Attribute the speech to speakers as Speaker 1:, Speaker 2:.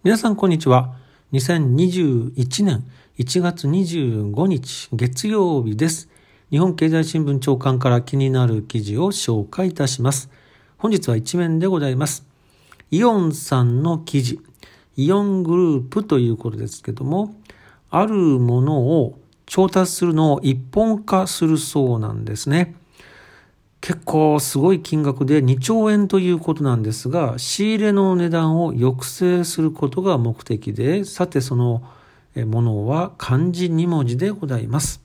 Speaker 1: 皆さんこんにちは。2021年1月25日月曜日です。日本経済新聞長官から気になる記事を紹介いたします。本日は一面でございます。イオンさんの記事、イオングループということですけども、あるものを調達するのを一本化するそうなんですね。結構すごい金額で2兆円ということなんですが、仕入れの値段を抑制することが目的で、さてそのものは漢字2文字でございます。